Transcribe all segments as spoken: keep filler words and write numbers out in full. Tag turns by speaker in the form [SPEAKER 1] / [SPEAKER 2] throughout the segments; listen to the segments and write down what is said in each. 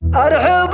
[SPEAKER 1] أرحب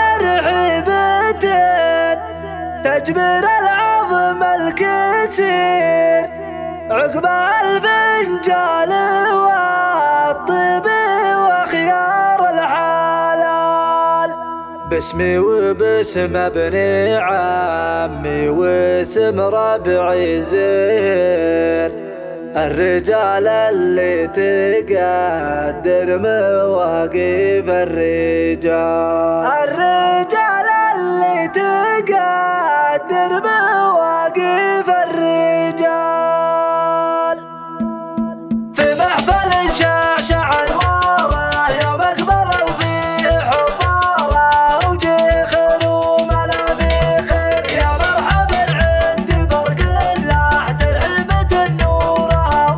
[SPEAKER 1] وترحيبتين تجبر العظم الكسير عقب الفنجال والطيب وخيار الحلال. باسمي وباسم ابن عمي واسم ربعي زين، الرجال اللي تقدر مواقف الرجال، الرجال اللي تقدر مواقف الرجال. في محفل شعشع انواره يوم اقبلوا فيه حضاره وجيخر وملا في خير، يا مرحبا عند برق الله ترحيبة النور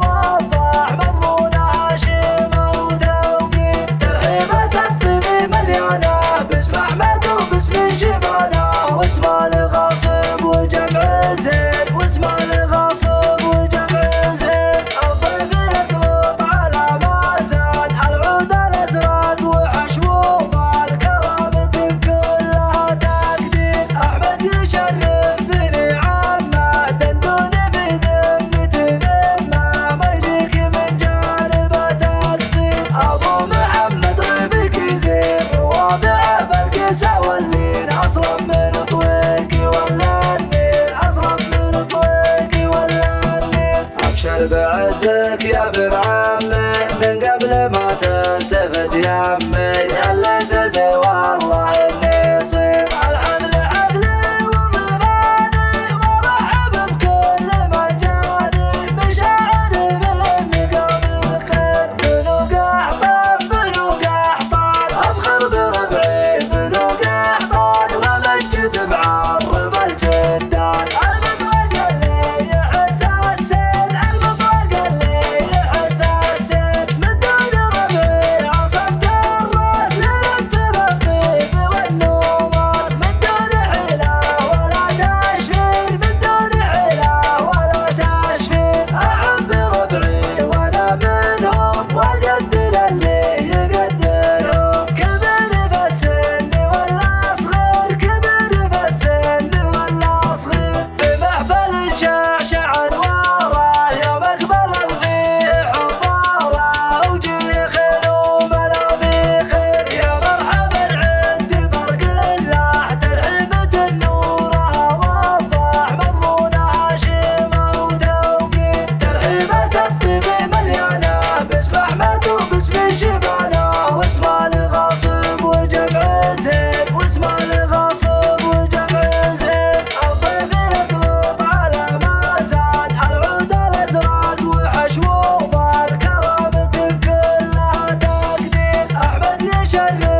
[SPEAKER 1] وضح مضمونها شيمة وتوقيت، ترحيبة الطبي مليانة باسم احمد وباسم شبانه واسم الغاصب وجمع زين، واسم الغاصب وجمع زين. الضيف يقلط على مازن العود الازرق وحشوه الكرامة كلها تقدير، احمد يشرف بني عمه دندون في ذمة ذمه ما يجيك من جانبه تقصير. ابو محمد رفيق زين ووابعه بالقسا واللين، اصلا من طويقي ولا النيل، اصلا من طويقي ولا النيل. ابشر بعزك يا ابن عمي من قبل ما تلتفت يمي، اللي تبي والله اني يصير الحمل حفلي وضيفاني، وارحب بكل من جاني مشاعري بهم قلبي خير. بنو قحطان بنو قحطان افخر بربعي بنو قحطان ومجد معرب الجدان، المطلق اللي يحث السير، المطلق اللي يحث السير. من دون ربعي عصبت الراس لنبت بالطيب والنوماس، من دون حيلة ولا تشفير، من دون حيلة ولا تشفير. احب ربعي وانا منهم واقدر اللي يقدرهم، كبر في السن ولا صغير، كبر في السن ولا صغير. في محفل شعشع انواره يوم اقبلوا فيه حضاره وجيخر وملا في خير، يا مرحبا عند برق الله ترحيبة النور وضح مضمونها شيمة وتوقيت، ترحيبة الطبي مليانة باسم احمد وباسم شبانه واسم الغاصب وجمع زين، واسم الغاصب وجمع زين. الضيف يقلط على مازن العود الازرق وحشوه الكرامة كلها تقدير، احمد يشرف